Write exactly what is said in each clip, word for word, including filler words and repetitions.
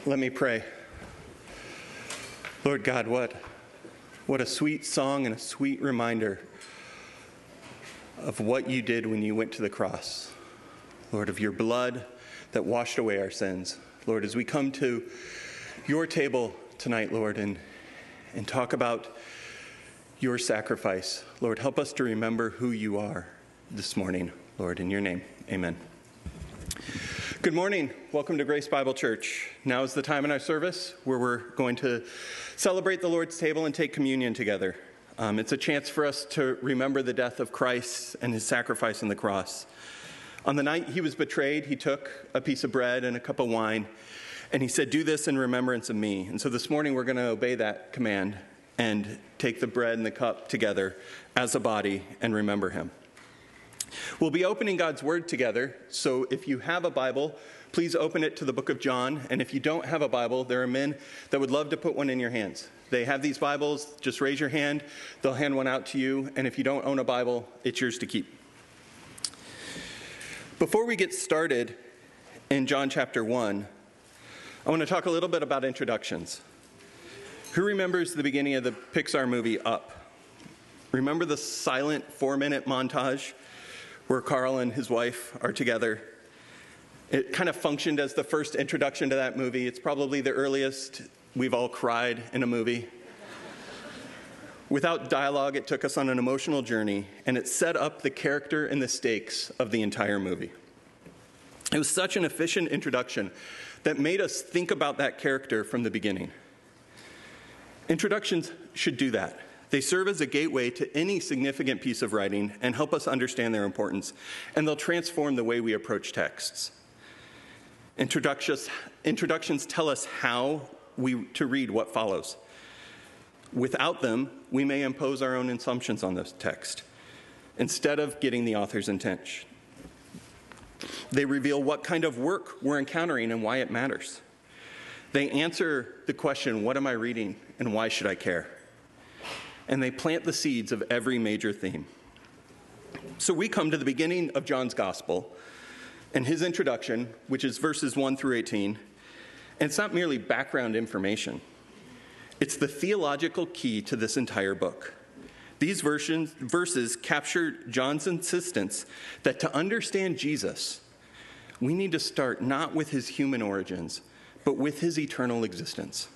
Let me pray. Lord God, what, what a sweet song and a sweet reminder of what you did when you went to the cross. Lord, of your blood that washed away our sins. Lord, as we come to your table tonight, Lord, and, and talk about your sacrifice, Lord, help us to remember who you are this morning, Lord, in your name, amen. Good morning. Welcome to Grace Bible Church. Now is the time in our service where we're going to celebrate the Lord's table and take communion together. Um, it's a chance for us to remember the death of Christ and his sacrifice on the cross. On the night he was betrayed, he took a piece of bread and a cup of wine, and he said, "Do this in remembrance of me." And so this morning we're going to obey that command and take the bread and the cup together as a body and remember him. We'll be opening God's Word together, so if you have a Bible, please open it to the book of John. And if you don't have a Bible, there are men that would love to put one in your hands. They have these Bibles. Just raise your hand. They'll hand one out to you. And if you don't own a Bible, it's yours to keep. Before we get started in John chapter one, I want to talk a little bit about introductions. Who remembers the beginning of the Pixar movie Up? Remember the silent four-minute montage where Carl and his wife are together? It kind of functioned as the first introduction to that movie. It's probably the earliest we've all cried in a movie. Without dialogue, it took us on an emotional journey, and it set up the character and the stakes of the entire movie. It was such an efficient introduction that made us think about that character from the beginning. Introductions should do that. They serve as a gateway to any significant piece of writing and help us understand their importance, and they'll transform the way we approach texts. Introductions, introductions tell us how we to read what follows. Without them, we may impose our own assumptions on the text instead of getting the author's intent. They reveal what kind of work we're encountering and why it matters. They answer the question, what am I reading and why should I care? And they plant the seeds of every major theme. So we come to the beginning of John's gospel and his introduction, which is verses one through eighteen, and it's not merely background information. It's the theological key to this entire book. These versions, verses capture John's insistence that to understand Jesus, we need to start not with his human origins, but with his eternal existence.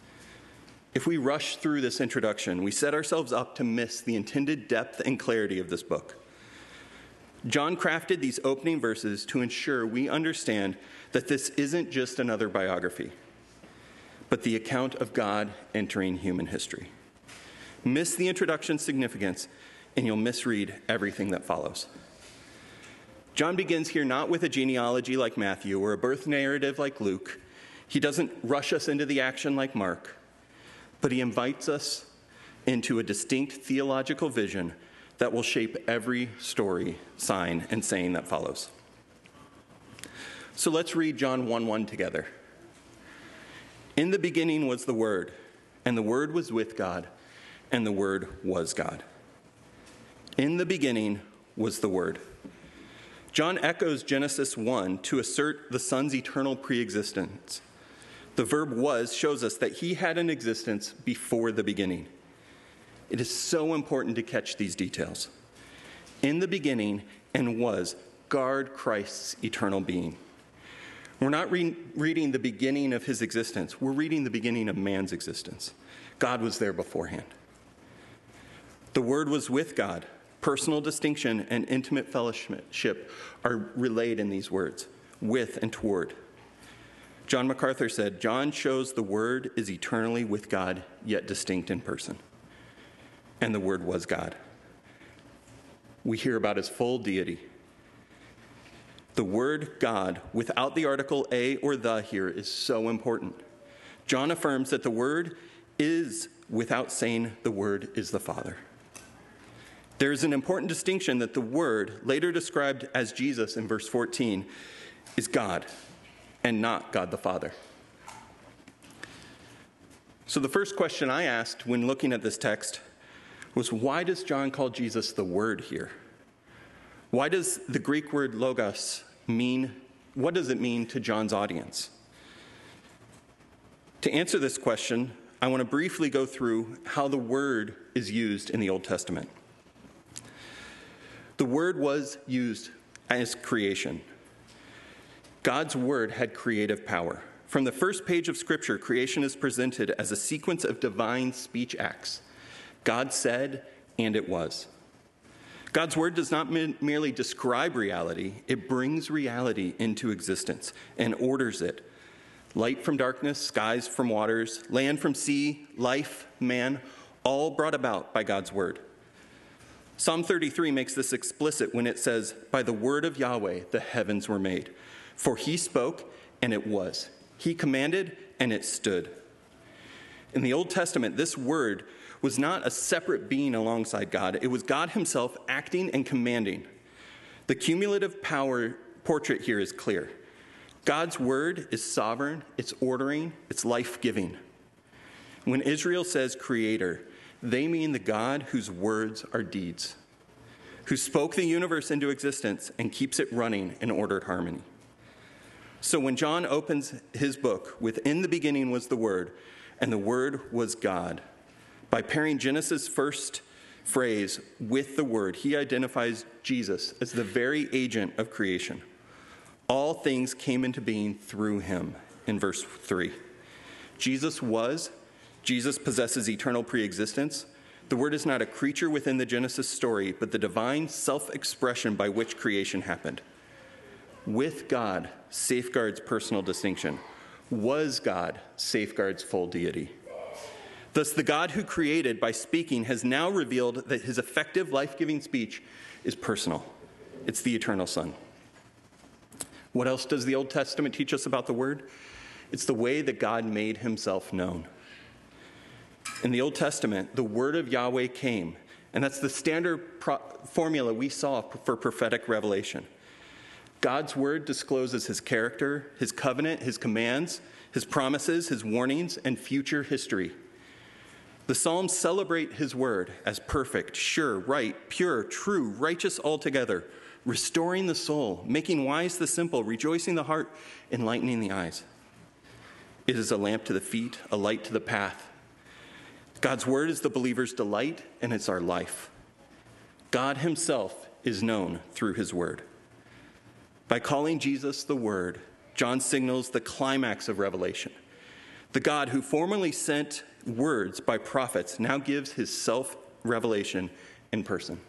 If we rush through this introduction, we set ourselves up to miss the intended depth and clarity of this book. John crafted these opening verses to ensure we understand that this isn't just another biography, but the account of God entering human history. Miss the introduction's significance, and you'll misread everything that follows. John begins here not with a genealogy like Matthew or a birth narrative like Luke. He doesn't rush us into the action like Mark, but he invites us into a distinct theological vision that will shape every story, sign, and saying that follows. So let's read John one one together. In the beginning was the Word, and the Word was with God, and the Word was God. In the beginning was the Word. John echoes Genesis one to assert the Son's eternal preexistence. The verb was shows us that he had an existence before the beginning. It is so important to catch these details. In the beginning and was, guard Christ's eternal being. We're not re- reading the beginning of his existence. We're reading the beginning of man's existence. God was there beforehand. The Word was with God. Personal distinction and intimate fellowship are relayed in these words, with and toward. John MacArthur said, John shows the Word is eternally with God, yet distinct in person. And the Word was God. We hear about his full deity. The word God, without the article a or the here, is so important. John affirms that the Word is without saying the Word is the Father. There is an important distinction that the Word, later described as Jesus in verse fourteen, is God and not God the Father. So the first question I asked when looking at this text was, why does John call Jesus the Word here? Why does the Greek word logos mean, what does it mean to John's audience? To answer this question, I want to briefly go through how the word is used in the Old Testament. The word was used as creation. God's word had creative power. From the first page of Scripture, creation is presented as a sequence of divine speech acts. God said, and it was. God's word does not merely describe reality, it brings reality into existence and orders it. Light from darkness, skies from waters, land from sea, life, man, all brought about by God's word. Psalm thirty-three makes this explicit when it says, "By the word of Yahweh the heavens were made. For he spoke, and it was. He commanded, and it stood." In the Old Testament, this word was not a separate being alongside God. It was God himself acting and commanding. The cumulative power portrait here is clear. God's word is sovereign, it's ordering, it's life-giving. When Israel says creator, they mean the God whose words are deeds, who spoke the universe into existence and keeps it running in ordered harmony. So when John opens his book with "In the beginning was the Word, and the Word was God," by pairing Genesis' first phrase with the Word, he identifies Jesus as the very agent of creation. All things came into being through him, in verse three. Jesus was, Jesus possesses eternal preexistence. The Word is not a creature within the Genesis story, but the divine self-expression by which creation happened. With God safeguards personal distinction. Was God safeguards full deity. Thus, the God who created by speaking has now revealed that his effective life-giving speech is personal. It's the eternal Son. What else does the Old Testament teach us about the Word? It's the way that God made himself known. In the Old Testament, the word of Yahweh came, and that's the standard pro- formula we saw for prophetic revelation. God's word discloses his character, his covenant, his commands, his promises, his warnings, and future history. The Psalms celebrate his word as perfect, sure, right, pure, true, righteous altogether, restoring the soul, making wise the simple, rejoicing the heart, enlightening the eyes. It is a lamp to the feet, a light to the path. God's word is the believer's delight, and it's our life. God himself is known through his word. By calling Jesus the Word, John signals the climax of Revelation. The God who formerly sent words by prophets now gives his self-revelation in person.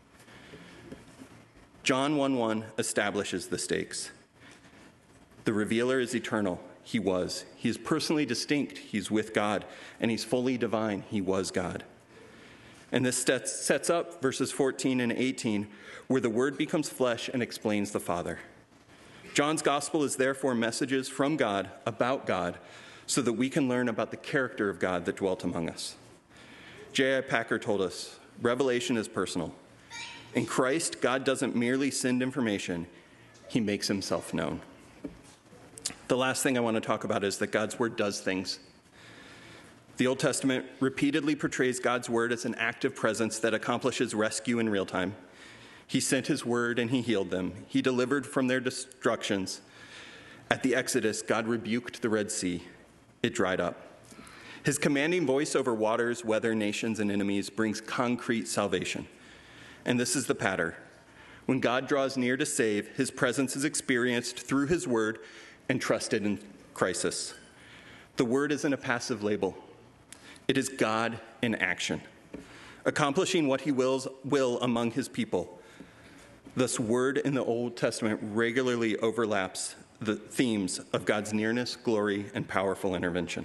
John one one establishes the stakes. The revealer is eternal. He was. He is personally distinct. He's with God. And he's fully divine. He was God. And this sets up verses fourteen and eighteen, where the Word becomes flesh and explains the Father. John's gospel is therefore messages from God about God, so that we can learn about the character of God that dwelt among us. J I Packer told us, Revelation is personal. In Christ, God doesn't merely send information, he makes himself known. The last thing I want to talk about is that God's word does things. The Old Testament repeatedly portrays God's word as an active presence that accomplishes rescue in real time. He sent his word and he healed them. He delivered from their destructions. At the Exodus, God rebuked the Red Sea. It dried up. His commanding voice over waters, weather, nations, and enemies brings concrete salvation. And this is the pattern. When God draws near to save, his presence is experienced through his word and trusted in crisis. The word isn't a passive label. It is God in action, accomplishing what he wills, will among his people. Thus, word in the Old Testament regularly overlaps the themes of God's nearness, glory, and powerful intervention.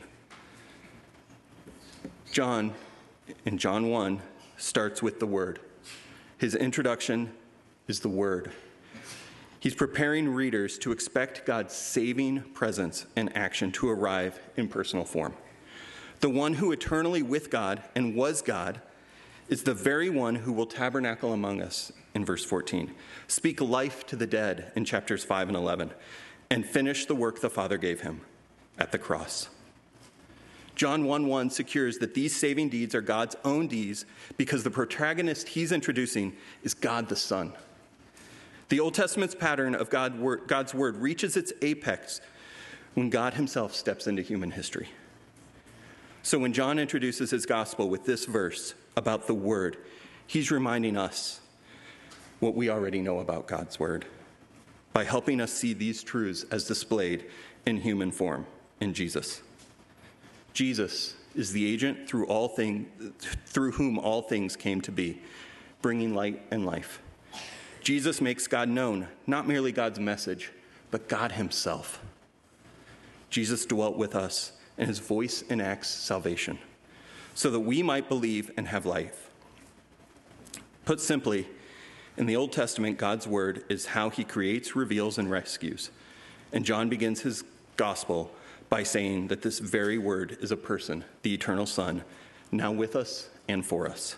John, in John one, starts with the word. His introduction is the word. He's preparing readers to expect God's saving presence and action to arrive in personal form. The one who eternally with God and was God is the very one who will tabernacle among us in verse fourteen, speak life to the dead in chapters five and eleven, and finish the work the Father gave him at the cross. John one one secures that these saving deeds are God's own deeds because the protagonist he's introducing is God the Son. The Old Testament's pattern of God, God's word reaches its apex when God himself steps into human history. So when John introduces his gospel with this verse about the Word, he's reminding us what we already know about God's Word by helping us see these truths as displayed in human form in Jesus. Jesus is the agent through all thing, through whom all things came to be, bringing light and life. Jesus makes God known, not merely God's message, but God himself. Jesus dwelt with us, and his voice enacts salvation, so that we might believe and have life. Put simply, in the Old Testament, God's word is how he creates, reveals, and rescues. And John begins his gospel by saying that this very word is a person, the eternal Son, now with us and for us.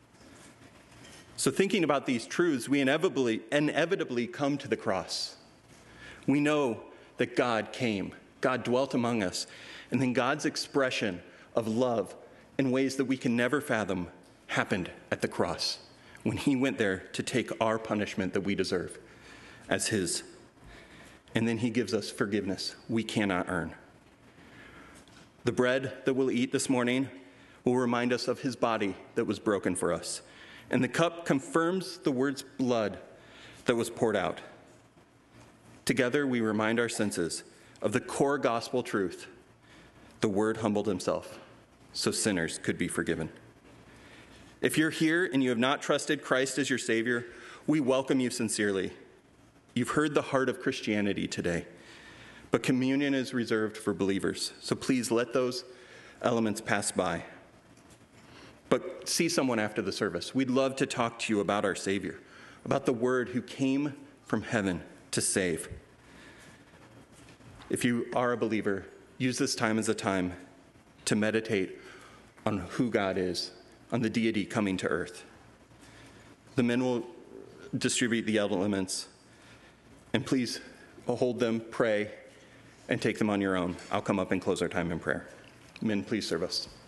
So thinking about these truths, we inevitably, inevitably come to the cross. We know that God came, God dwelt among us, and then God's expression of love in ways that we can never fathom happened at the cross, when he went there to take our punishment that we deserve as his. And then he gives us forgiveness we cannot earn. The bread that we'll eat this morning will remind us of his body that was broken for us. And the cup confirms the word's blood that was poured out. Together we remind our senses of the core gospel truth. The word humbled himself so sinners could be forgiven. If you're here and you have not trusted Christ as your Savior, we welcome you sincerely. You've heard the heart of Christianity today, but communion is reserved for believers, so please let those elements pass by. But see someone after the service. We'd love to talk to you about our Savior, about the Word who came from heaven to save. If you are a believer, use this time as a time to meditate on who God is, on the deity coming to earth. The men will distribute the elements, and please hold them, pray, and take them on your own. I'll come up and close our time in prayer. Men, please serve us.